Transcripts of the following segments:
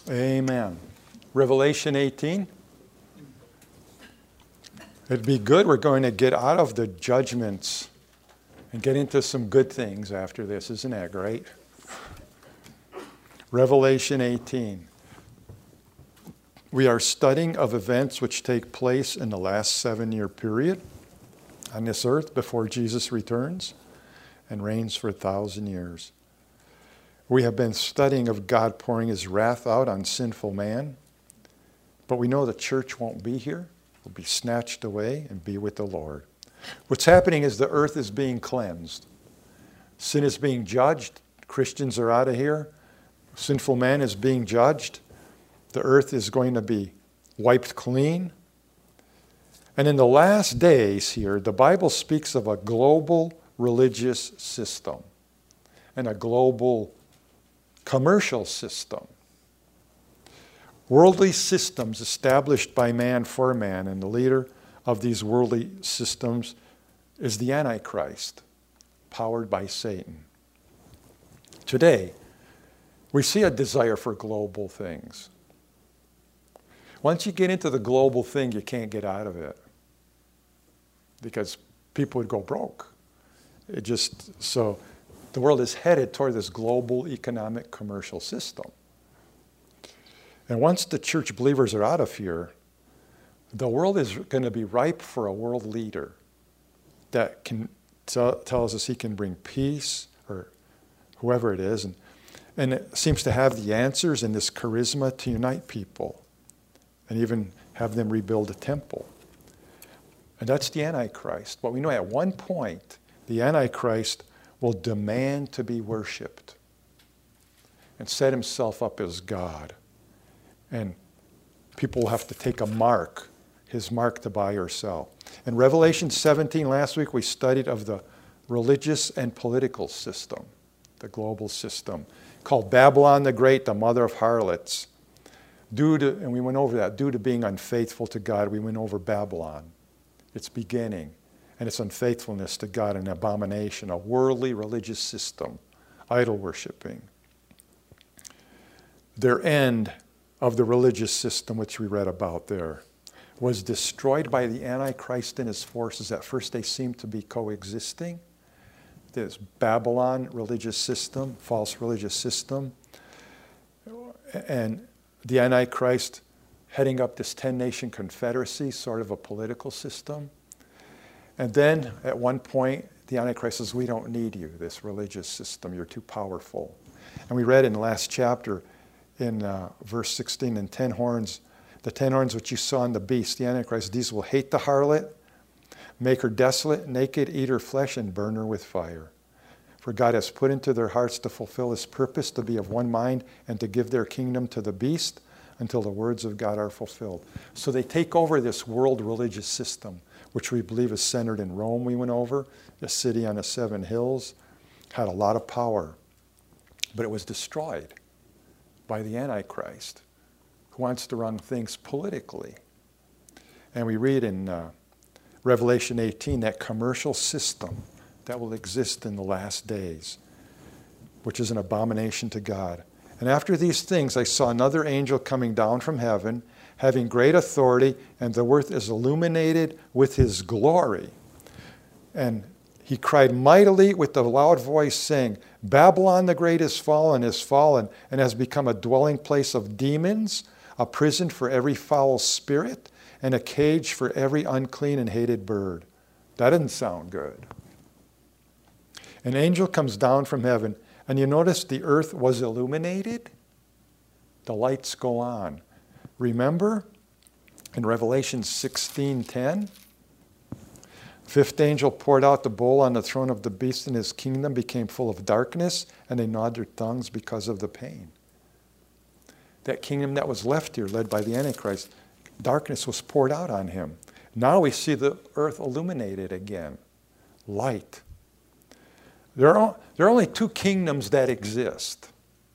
Amen. Revelation 18. It'd be good. We're going to get out of the judgments and get into some good things after this. Isn't that great? Revelation 18. We are studying of events which take place in the last 7-year period on this earth before Jesus returns and reigns for 1,000 years. We have been studying of God pouring his wrath out on sinful man, but we know the church won't be here. Will be snatched away and be with the Lord. What's happening is the earth is being cleansed. Sin is being judged. Christians are out of here. Sinful man is being judged. The earth is going to be wiped clean. And in the last days here, the Bible speaks of a global religious system and a global commercial system. Worldly systems established by man for man, and the leader of these worldly systems is the Antichrist, powered by Satan. Today, we see a desire for global things. Once you get into the global thing, you can't get out of it because people would go broke. So the world is headed toward this global economic commercial system. And once the church believers are out of here, the world is going to be ripe for a world leader that can tells us he can bring peace, or whoever it is, and it seems to have the answers and this charisma to unite people and even have them rebuild a temple. And that's the Antichrist. But we know at one point, the Antichrist will demand to be worshipped and set himself up as God. And people will have to take a mark, his mark to buy or sell. In Revelation 17, last week we studied of the religious and political system, the global system, called Babylon the Great, the mother of harlots. And we went over that, due to being unfaithful to God, we went over Babylon, its beginning, and its unfaithfulness to God, an abomination, a worldly religious system, idol worshiping. Their end of the religious system, which we read about there, was destroyed by the Antichrist and his forces. At first they seemed to be coexisting. This Babylon religious system, false religious system, and the Antichrist heading up this 10-nation confederacy, sort of a political system. And then at one point, the Antichrist says, we don't need you, this religious system. You're too powerful. And we read in the last chapter, in verse 16, and 10 horns, the 10 horns which you saw in the beast, the Antichrist, these will hate the harlot, make her desolate, naked, eat her flesh, and burn her with fire. For God has put into their hearts to fulfill his purpose, to be of one mind, and to give their kingdom to the beast until the words of God are fulfilled. So they take over this world religious system, which we believe is centered in Rome, we went over, the city on the 7 hills, had a lot of power, but it was destroyed by the Antichrist, who wants to run things politically. And we read in Revelation 18 that commercial system that will exist in the last days, which is an abomination to God. And after these things, I saw another angel coming down from heaven, having great authority, and the earth is illuminated with his glory. And he cried mightily with a loud voice, saying, Babylon the Great is fallen, and has become a dwelling place of demons, a prison for every foul spirit, and a cage for every unclean and hated bird. That doesn't sound good. An angel comes down from heaven, and you notice the earth was illuminated? The lights go on. Remember in Revelation 16:10? Fifth angel poured out the bowl on the throne of the beast, and his kingdom became full of darkness, and they gnawed their tongues because of the pain. That kingdom that was left here, led by the Antichrist, darkness was poured out on him. Now we see the earth illuminated again. Light. There are only 2 kingdoms that exist.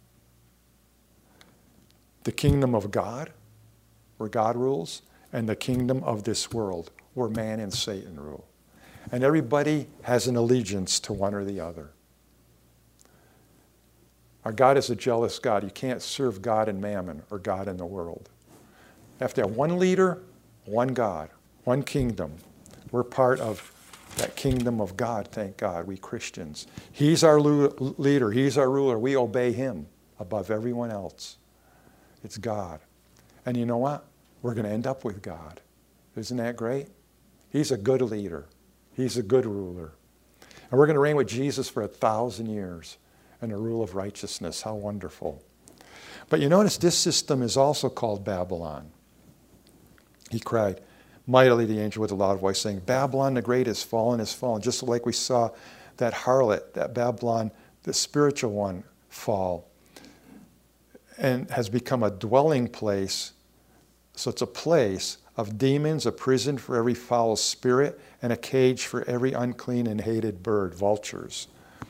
The kingdom of God, where God rules, and the kingdom of this world, where man and Satan rule. And everybody has an allegiance to one or the other. Our God is a jealous God. You can't serve God and mammon or God and the world. You have to have one leader, one God, one kingdom. We're part of that kingdom of God, thank God, we Christians. He's our leader. He's our ruler. We obey him above everyone else. It's God. And you know what? We're going to end up with God. Isn't that great? He's a good leader. He's a good ruler. And we're going to reign with Jesus for 1,000 years in a rule of righteousness. How wonderful. But you notice this system is also called Babylon. He cried mightily, the angel with a loud voice, saying, Babylon the great is fallen, just like we saw that harlot, that Babylon, the spiritual one, fall, and has become a dwelling place. So it's a place of demons, a prison for every foul spirit, and a cage for every unclean and hated bird, vultures.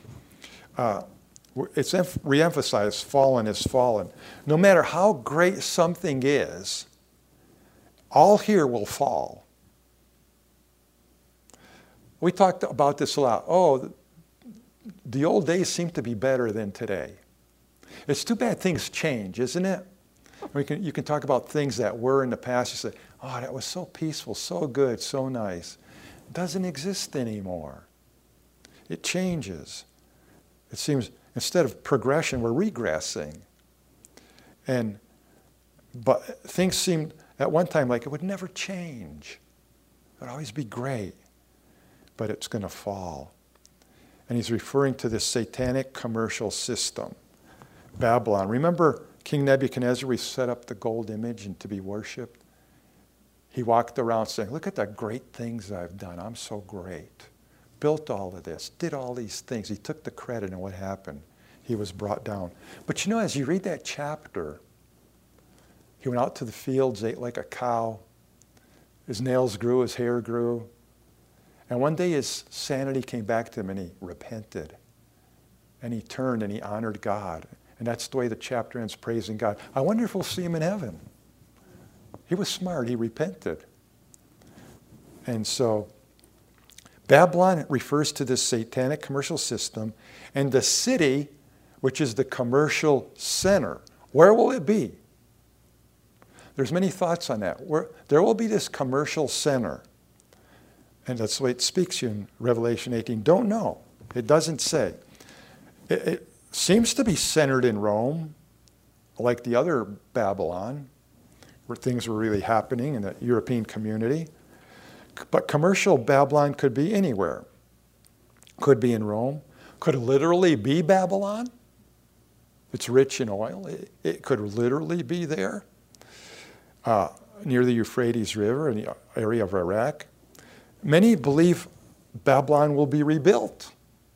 It's re-emphasized, fallen is fallen. No matter how great something is, all here will fall. We talked about this a lot. Oh, the old days seem to be better than today. It's too bad things change, isn't it? You can talk about things that were in the past. You say, oh, that was so peaceful, so good, so nice. It doesn't exist anymore. It changes. It seems instead of progression, we're regressing. But things seemed at one time like it would never change. It would always be great. But it's going to fall. And he's referring to this satanic commercial system. Babylon. Remember King Nebuchadnezzar, we set up the gold image and to be worshipped? He walked around saying, look at the great things I've done. I'm so great. Built all of this, did all these things. He took the credit, and what happened? He was brought down. But you know, as you read that chapter, he went out to the fields, ate like a cow. His nails grew, his hair grew. And one day his sanity came back to him, and he repented. And he turned and he honored God. And that's the way the chapter ends, praising God. I wonder if we'll see him in heaven. He was smart. He repented. And so Babylon refers to this satanic commercial system, and the city, which is the commercial center. Where will it be? There's many thoughts on that. There will be this commercial center. And that's the way it speaks in Revelation 18. Don't know. It doesn't say. It seems to be centered in Rome, like the other Babylon, where things were really happening in the European community. But commercial Babylon could be anywhere. Could be in Rome. Could literally be Babylon. It's rich in oil. It could literally be there. Near the Euphrates River in the area of Iraq. Many believe Babylon will be rebuilt.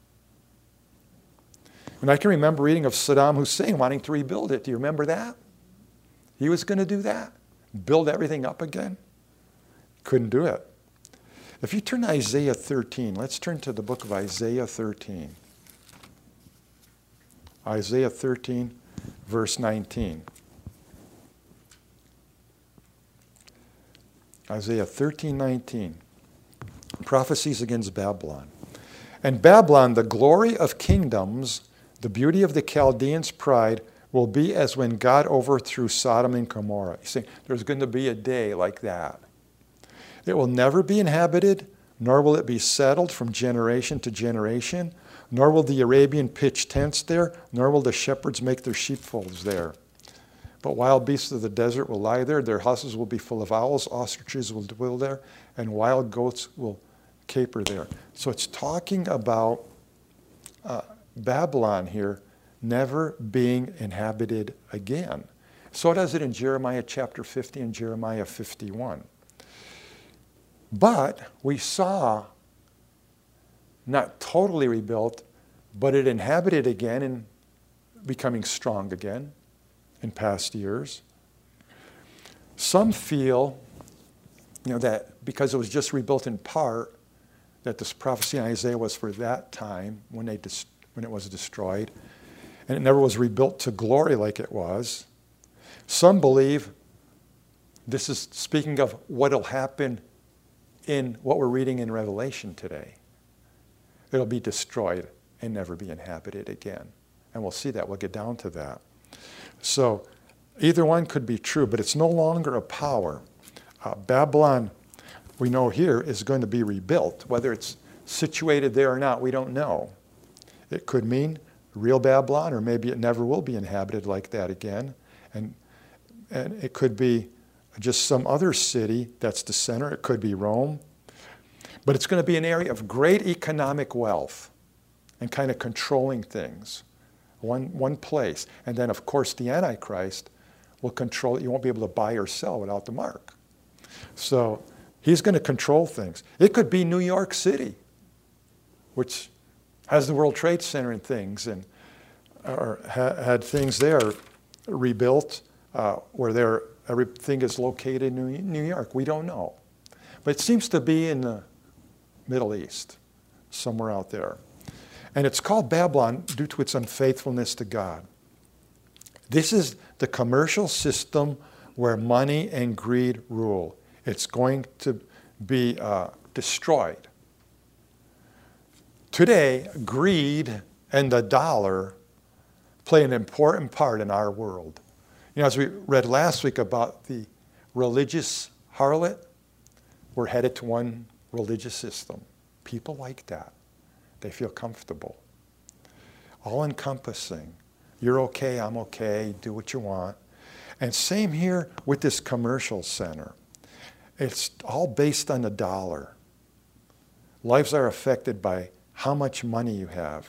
And I can remember reading of Saddam Hussein wanting to rebuild it. Do you remember that? He was going to do that. Build everything up again. Couldn't do it. If you turn to Isaiah 13, let's turn to the book of Isaiah 13. Isaiah 13, verse 19. Isaiah 13:19. Prophecies against Babylon. And Babylon, the glory of kingdoms, the beauty of the Chaldeans' pride, will be as when God overthrew Sodom and Gomorrah. He's saying there's going to be a day like that. It will never be inhabited, nor will it be settled from generation to generation, nor will the Arabian pitch tents there, nor will the shepherds make their sheepfolds there. But wild beasts of the desert will lie there. Their houses will be full of owls. Ostriches will dwell there. And wild goats will caper there. So it's talking about Babylon here never being inhabited again. So does it in Jeremiah chapter 50 and Jeremiah 51. But we saw not totally rebuilt, but it inhabited again and becoming strong again in past years. Some feel, that because it was just rebuilt in part, that this prophecy in Isaiah was for that time when it was destroyed, and it never was rebuilt to glory like it was. Some believe this is speaking of what will happen in what we're reading in Revelation today. It'll be destroyed and never be inhabited again. And we'll see that. We'll get down to that. So either one could be true, but it's no longer a power. Babylon, we know here, is going to be rebuilt. Whether it's situated there or not, we don't know. It could mean real Babylon, or maybe it never will be inhabited like that again. And it could be just some other city that's the center. It could be Rome. But it's going to be an area of great economic wealth and kind of controlling things. One place. And then, of course, the Antichrist will control it. You won't be able to buy or sell without the mark. So he's going to control things. It could be New York City, which has the World Trade Center and things, and had things there rebuilt where everything is located in New York. We don't know. But it seems to be in the Middle East, somewhere out there. And it's called Babylon due to its unfaithfulness to God. This is the commercial system where money and greed rule. It's going to be destroyed. Today, greed and the dollar play an important part in our world. You know, as we read last week about the religious harlot, we're headed to one religious system. People like that. They feel comfortable. All-encompassing. You're okay, I'm okay, do what you want. And same here with this commercial center. It's all based on the dollar. Lives are affected by how much money you have.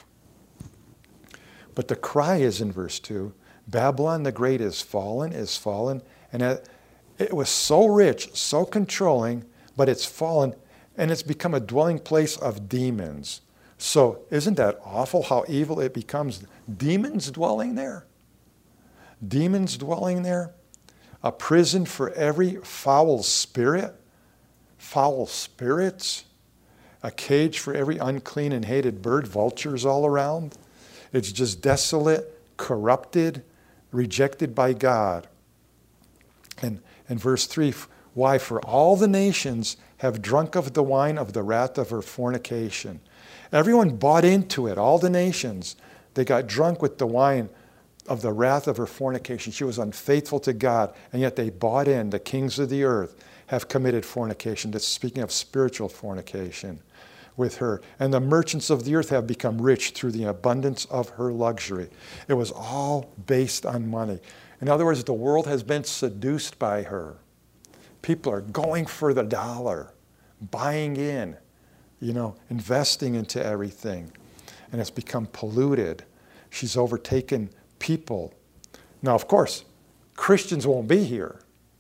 But the cry is in verse 2, Babylon the Great is fallen, and it was so rich, so controlling, but it's fallen, and it's become a dwelling place of demons. So isn't that awful how evil it becomes? Demons dwelling there? Demons dwelling there? A prison for every foul spirit? Foul spirits? A cage for every unclean and hated bird? Vultures all around? It's just desolate, corrupted, rejected by God. And in verse 3, why? For all the nations have drunk of the wine of the wrath of her fornication. Everyone bought into it, all the nations. They got drunk with the wine of the wrath of her fornication. She was unfaithful to God, and yet they bought in. The kings of the earth have committed fornication. That's speaking of spiritual fornication with her. And the merchants of the earth have become rich through the abundance of her luxury. It was all based on money. In other words, the world has been seduced by her. People are going for the dollar, buying in, investing into everything. And it's become polluted. She's overtaken people. Now, of course, Christians won't be here.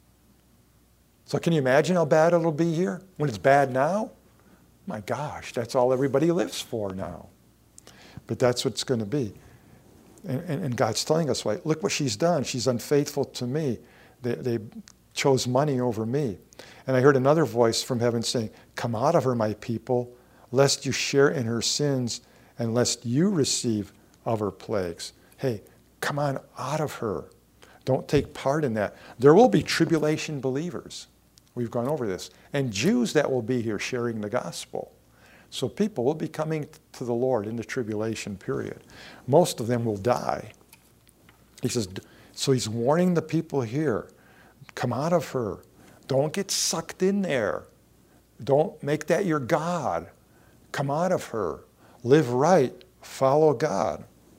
So can you imagine how bad it'll be here? When it's bad now? My gosh, that's all everybody lives for now. But that's what it's going to be. And God's telling us, right, look what she's done. She's unfaithful to me. They chose money over me. And I heard another voice from heaven saying, come out of her, my people, lest you share in her sins and lest you receive of her plagues. Hey, come on out of her. Don't take part in that. There will be tribulation believers. We've gone over this. And Jews that will be here sharing the gospel. So people will be coming to the Lord in the tribulation period. Most of them will die. He says, so he's warning the people here, come out of her. Don't get sucked in there. Don't make that your God. Come out of her. Live right. Follow God.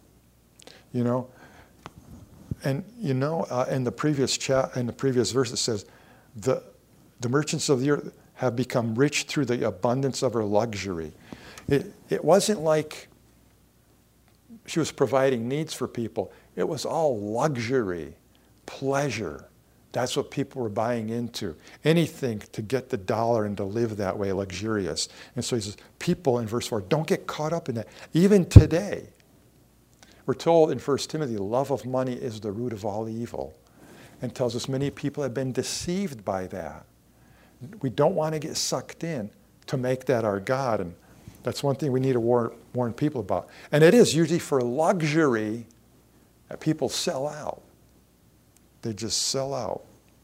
And in the previous verse it says, the merchants of the earth have become rich through the abundance of her luxury. It wasn't like she was providing needs for people. It was all luxury, pleasure. That's what people were buying into. Anything to get the dollar and to live that way, luxurious. And so he says, people, in verse 4, don't get caught up in that. Even today, we're told in 1 Timothy, love of money is the root of all evil. And tells us many people have been deceived by that. We don't want to get sucked in to make that our God. And that's one thing we need to warn people about. And it is usually for luxury that people sell out. They just sell out.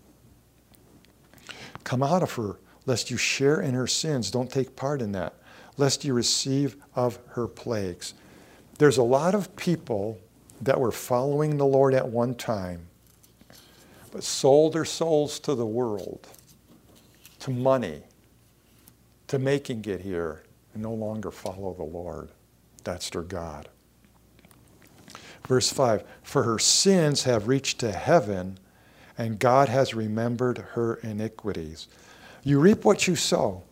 Come out of her, lest you share in her sins. Don't take part in that. Lest you receive of her plagues. There's a lot of people that were following the Lord at one time, but sold their souls to the world, to money, to making it here, and no longer follow the Lord. That's their God. Verse 5, for her sins have reached to heaven, and God has remembered her iniquities. You reap what you sow.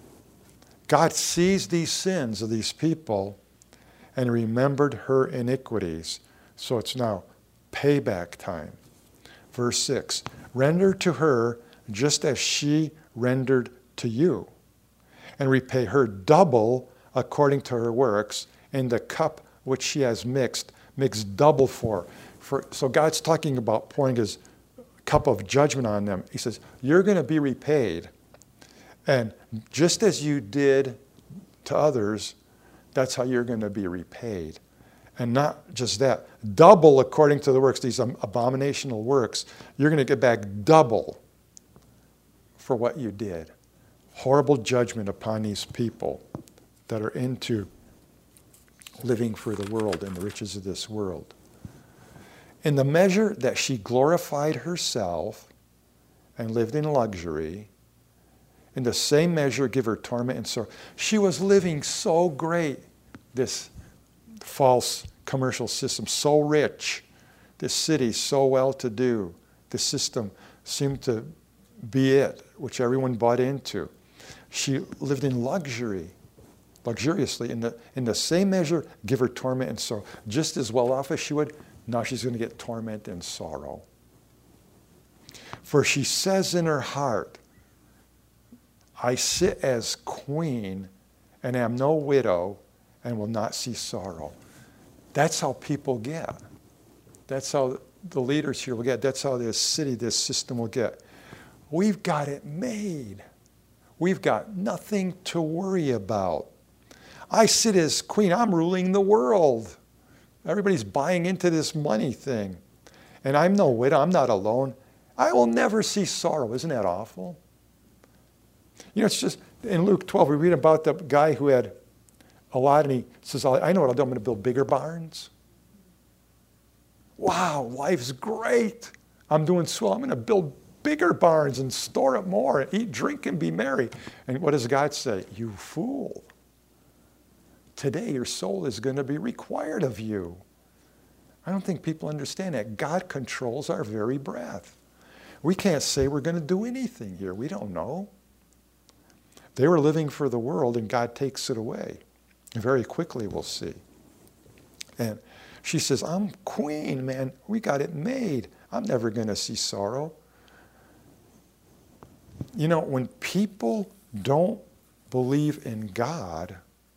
God sees these sins of these people and remembered her iniquities. So it's now payback time. Verse 6, render to her just as she rendered to you, and repay her double according to her works in the cup which she has mixed double for. So God's talking about pouring his cup of judgment on them. He says, you're going to be repaid. And just as you did to others, that's how you're going to be repaid. And not just that, double according to the works, these abominational works, you're going to get back double for what you did. Horrible judgment upon these people that are into living for the world and the riches of this world. In the measure that she glorified herself and lived in luxury, in the same measure give her torment and sorrow. She was living so great, this false commercial system, so rich, this city so well-to-do. This system seemed to be it, which everyone bought into. She lived in luxury, luxuriously. In the same measure, give her torment and sorrow. Just as well off as she would, now she's going to get torment and sorrow. For she says in her heart, I sit as queen and am no widow and will not see sorrow. That's how people get. That's how the leaders here will get. That's how this city, this system will get. We've got it made. We've got nothing to worry about. I sit as queen. I'm ruling the world. Everybody's buying into this money thing. And I'm no widow. I'm not alone. I will never see sorrow. Isn't that awful? You know, it's just, in Luke 12, we read about the guy who had a lot, and he says, I know what I'll do. I'm going to build bigger barns. Wow, life's great. I'm doing swell. I'm going to build bigger barns and store up more, and eat, drink, and be merry. And what does God say? You fool. Today your soul is going to be required of you. I don't think people understand that. God controls our very breath. We can't say we're going to do anything here. We don't know. They were living for the world, and God takes it away. And very quickly, we'll see. And she says, I'm queen, man. We got it made. I'm never going to see sorrow. You know, when people don't believe in God,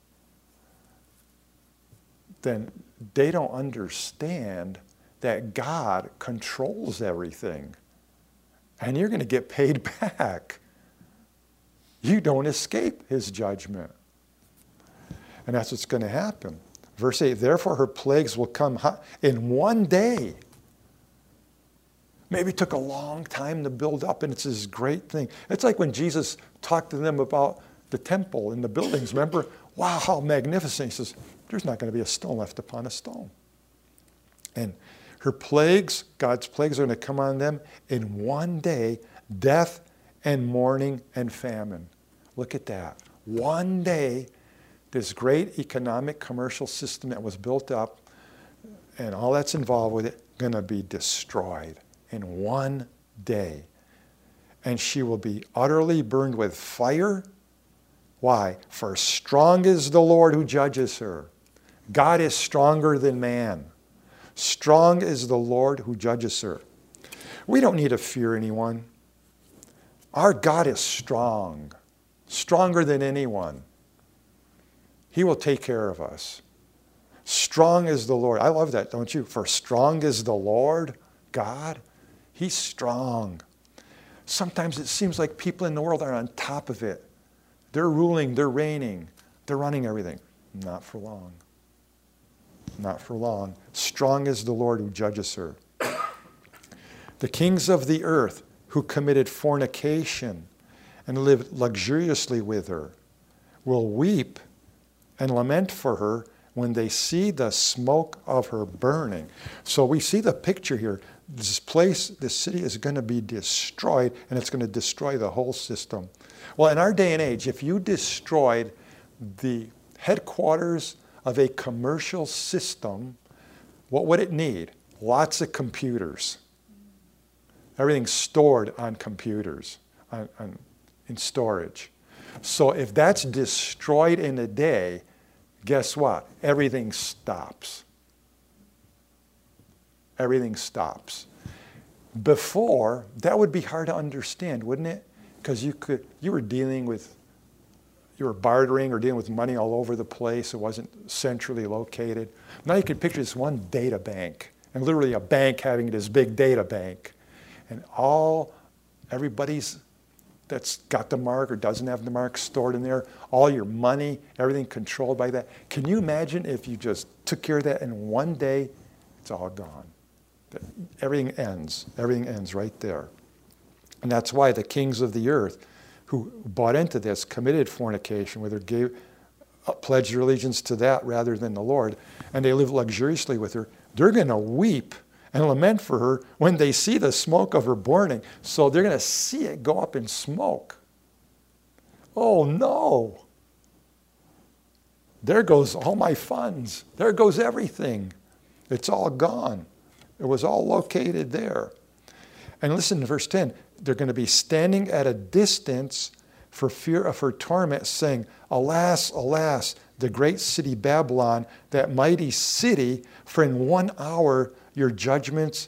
then they don't understand that God controls everything. And you're going to get paid back. You don't escape his judgment. And that's what's going to happen. Verse 8, therefore her plagues will come in one day. Maybe it took a long time to build up, and it's this great thing. It's like when Jesus talked to them about the temple and the buildings. Remember? Wow, how magnificent. He says, there's not going to be a stone left upon a stone. And her plagues, God's plagues, are going to come on them in one day, death and mourning and famine. Look at that. One day, this great economic commercial system that was built up and all that's involved with it, going to be destroyed in one day. And she will be utterly burned with fire. Why? For strong is the Lord who judges her. God is stronger than man. Strong is the Lord who judges her. We don't need to fear anyone. Our God is strong, stronger than anyone. He will take care of us. Strong is the Lord. I love that, don't you? For strong is the Lord, God. He's strong. Sometimes it seems like people in the world are on top of it. They're ruling, they're reigning, they're running everything. Not for long. Not for long. Strong is the Lord who judges her. The kings of the earth who committed fornication and lived luxuriously with her will weep and lament for her when they see the smoke of her burning. So we see the picture here. This place, this city is going to be destroyed, and it's going to destroy the whole system. Well, in our day and age, if you destroyed the headquarters of a commercial system, what would it need? Lots of computers. Everything's stored on computers, in storage. So if that's destroyed in a day, guess what? Everything stops. Everything stops. Before, that would be hard to understand, wouldn't it? Because you were bartering or dealing with money all over the place. It wasn't centrally located. Now you can picture this one data bank, and literally a bank having this big data bank. And everybody's that's got the mark or doesn't have the mark stored in there, all your money, everything controlled by that. Can you imagine if you just took care of that in one day? It's all gone. Everything ends. Everything ends right there. And that's why the kings of the earth who bought into this committed fornication, whether pledged their allegiance to that rather than the Lord, and they live luxuriously with her, they're going to weep and lament for her when they see the smoke of her burning. So they're going to see it go up in smoke. Oh no! There goes all my funds. There goes everything. It's all gone. It was all located there. And listen to verse 10. They're going to be standing at a distance for fear of her torment, saying, "Alas, alas, the great city Babylon, that mighty city, for in 1 hour your judgment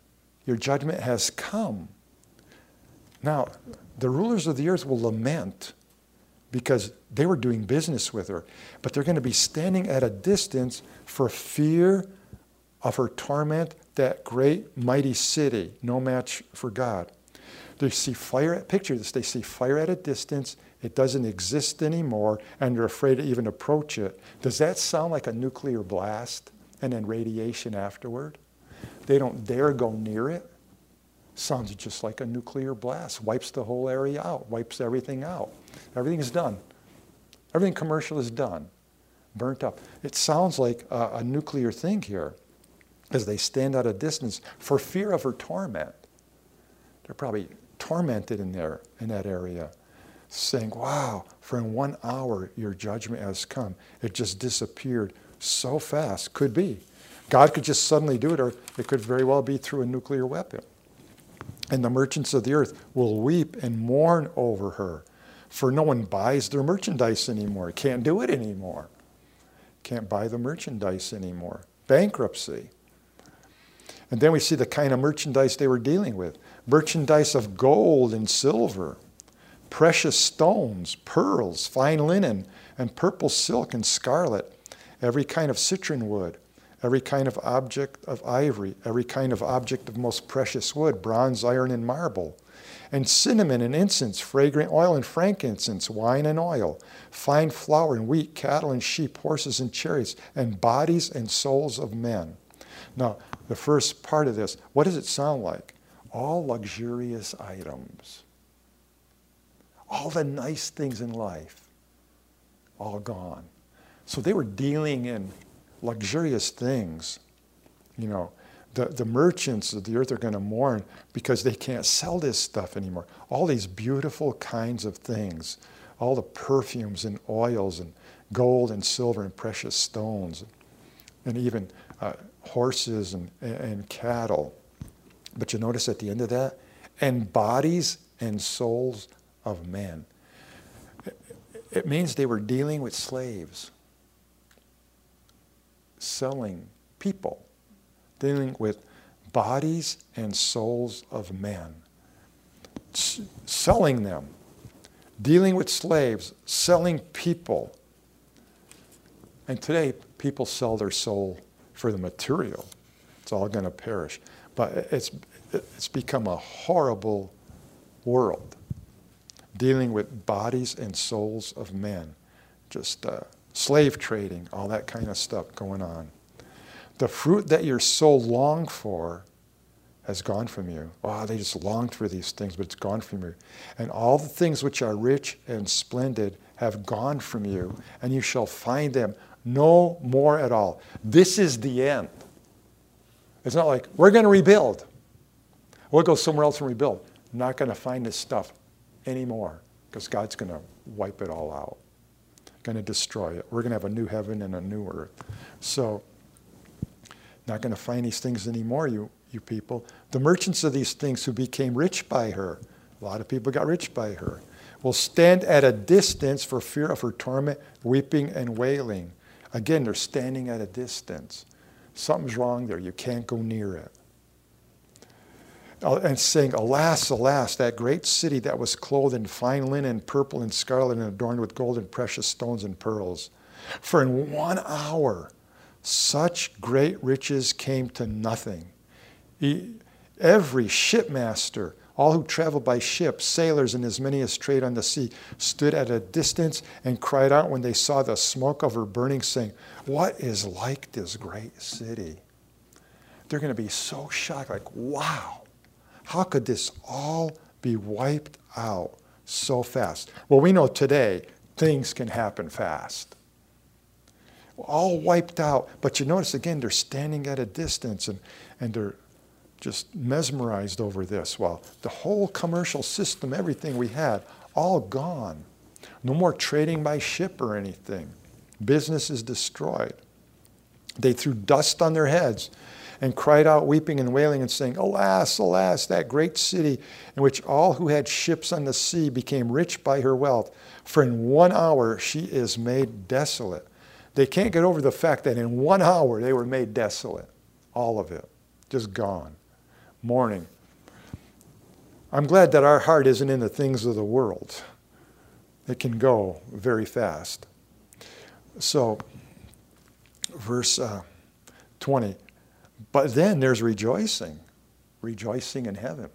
has come." Now, the rulers of the earth will lament because they were doing business with her. But they're going to be standing at a distance for fear of her torment, that great mighty city, no match for God. They see fire, picture this, they see fire at a distance, it doesn't exist anymore, and they're afraid to even approach it. Does that sound like a nuclear blast and then radiation afterward? They don't dare go near it. Sounds just like a nuclear blast. Wipes the whole area out, wipes everything out. Everything's done. Everything commercial is done, burnt up. It sounds like a nuclear thing here as they stand at a distance for fear of her torment. They're probably tormented in that area, saying, "Wow, for in 1 hour your judgment has come." It just disappeared so fast. Could be. God could just suddenly do it, or it could very well be through a nuclear weapon. And the merchants of the earth will weep and mourn over her, for no one buys their merchandise anymore. Can't do it anymore. Can't buy the merchandise anymore. Bankruptcy. And then we see the kind of merchandise they were dealing with. Merchandise of gold and silver, precious stones, pearls, fine linen, and purple silk and scarlet, every kind of citron wood, every kind of object of ivory, every kind of object of most precious wood, bronze, iron, and marble, and cinnamon and incense, fragrant oil and frankincense, wine and oil, fine flour and wheat, cattle and sheep, horses and chariots, and bodies and souls of men. Now, the first part of this, what does it sound like? All luxurious items. All the nice things in life, all gone. So they were dealing in luxurious things. You know, the merchants of the earth are going to mourn because they can't sell this stuff anymore. All these beautiful kinds of things, all the perfumes and oils and gold and silver and precious stones, and even horses and cattle. But you notice at the end of that, and bodies and souls of men. It means they were dealing with slaves, selling people, dealing with bodies and souls of men, selling them, dealing with slaves, selling people. And today, people sell their soul for the material. It's all going to perish. But it's become a horrible world, dealing with bodies and souls of men, just slave trading, all that kind of stuff going on. The fruit that your soul longed for has gone from you. Oh, they just longed for these things, but it's gone from you. And all the things which are rich and splendid have gone from you, and you shall find them No more at all. This is the end. It's not like, we're going to rebuild. We'll go somewhere else and rebuild. Not going to find this stuff anymore because God's going to wipe it all out. Going to destroy it. We're going to have a new heaven and a new earth. So, not going to find these things anymore, you people. The merchants of these things who became rich by her, a lot of people got rich by her, will stand at a distance for fear of her torment, weeping and wailing. Again, they're standing at a distance. Something's wrong there. You can't go near it. And saying, alas, alas, that great city that was clothed in fine linen, purple and scarlet, and adorned with gold and precious stones and pearls. For in 1 hour, such great riches came to nothing. Every shipmaster, all who traveled by ship, sailors and as many as trade on the sea, stood at a distance and cried out when they saw the smoke of her burning, saying, what is like this great city? They're going to be so shocked, like, wow. How could this all be wiped out so fast? Well, we know today things can happen fast. All wiped out. But you notice, again, they're standing at a distance and they're just mesmerized over this. Well, the whole commercial system, everything we had, all gone. No more trading by ship or anything. Business is destroyed. They threw dust on their heads and cried out, weeping and wailing and saying, alas, alas, that great city in which all who had ships on the sea became rich by her wealth. For in 1 hour she is made desolate. They can't get over the fact that in 1 hour they were made desolate. All of it. Just gone. Mourning. I'm glad that our heart isn't in the things of the world. It can go very fast. So, verse 20. But then there's rejoicing in heaven.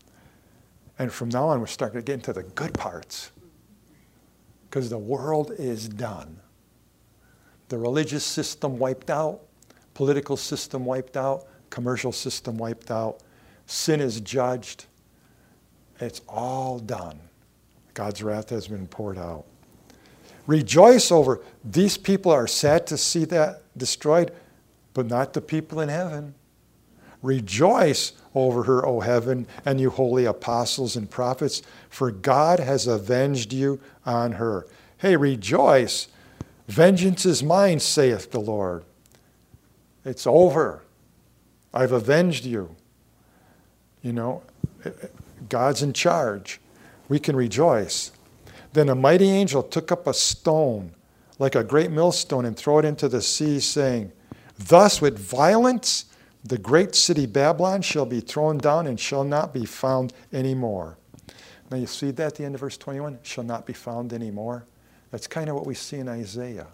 And from now on, we're starting to get into the good parts. Because the world is done. The religious system wiped out, political system wiped out, commercial system wiped out, sin is judged. It's all done. God's wrath has been poured out. Rejoice over, these people are sad to see that destroyed, but not the people in heaven. Rejoice over her, O heaven, and you holy apostles and prophets, for God has avenged you on her. Hey, rejoice. Vengeance is mine, saith the Lord. It's over. I've avenged you. You know, God's in charge. We can rejoice. Then a mighty angel took up a stone, like a great millstone, and threw it into the sea, saying, thus with violence the great city Babylon shall be thrown down and shall not be found anymore. Now you see that at the end of verse 21? Shall not be found anymore. That's kind of what we see in Isaiah.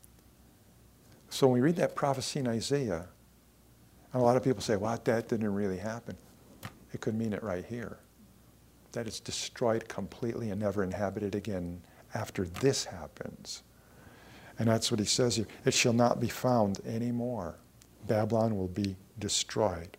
So when we read that prophecy in Isaiah, and a lot of people say, well, that didn't really happen. It could mean it right here. That it's destroyed completely and never inhabited again after this happens. And that's what he says here. It shall not be found anymore. Babylon will be destroyed.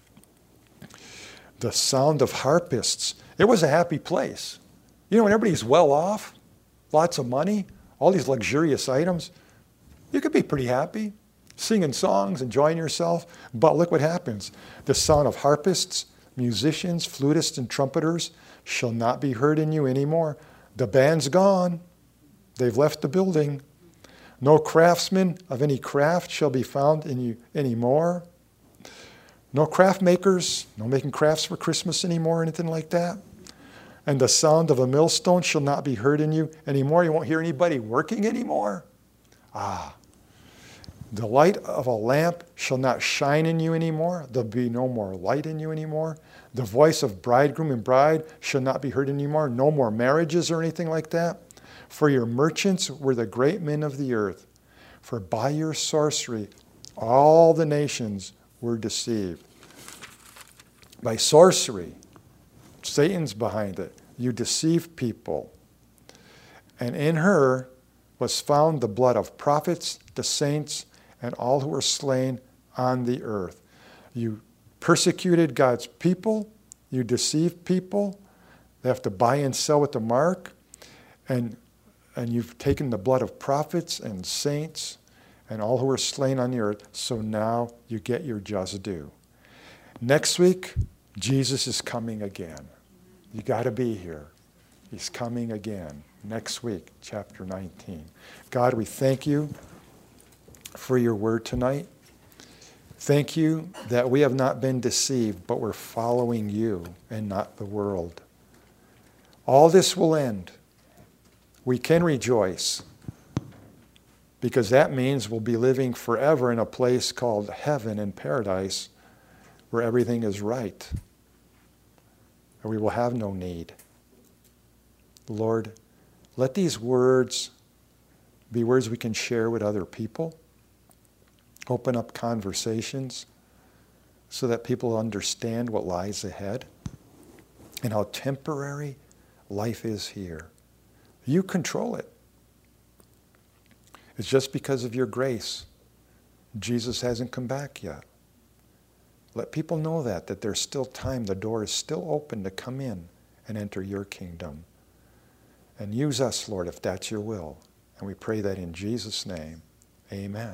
The sound of harpists. It was a happy place. You know, when everybody's well off, lots of money, all these luxurious items, you could be pretty happy, singing songs, enjoying yourself. But look what happens. The sound of harpists, musicians, flutists, and trumpeters shall not be heard in you anymore. The band's gone. They've left the building. No craftsman of any craft shall be found in you anymore. No craft makers, no making crafts for Christmas anymore, anything like that. And the sound of a millstone shall not be heard in you anymore. You won't hear anybody working anymore. The light of a lamp shall not shine in you anymore. There'll be no more light in you anymore. The voice of bridegroom and bride shall not be heard anymore. No more marriages or anything like that. For your merchants were the great men of the earth. For by your sorcery all the nations were deceived. By sorcery, Satan's behind it. You deceive people. And in her was found the blood of prophets, the saints, and all who were slain on the earth. You persecuted God's people. You deceived people. They have to buy and sell with the mark. And you've taken the blood of prophets and saints and all who are slain on the earth, so now you get your just due. Next week, Jesus is coming again. You got to be here. He's coming again. Next week, chapter 19. God, we thank you for your word tonight. Thank you that we have not been deceived, but we're following you and not the world. All this will end. We can rejoice because that means we'll be living forever in a place called heaven and paradise where everything is right and we will have no need. Lord, let these words be words we can share with other people. Open up conversations so that people understand what lies ahead and how temporary life is here. You control it. It's just because of your grace. Jesus hasn't come back yet. Let people know that there's still time. The door is still open to come in and enter your kingdom. And use us, Lord, if that's your will. And we pray that in Jesus' name. Amen.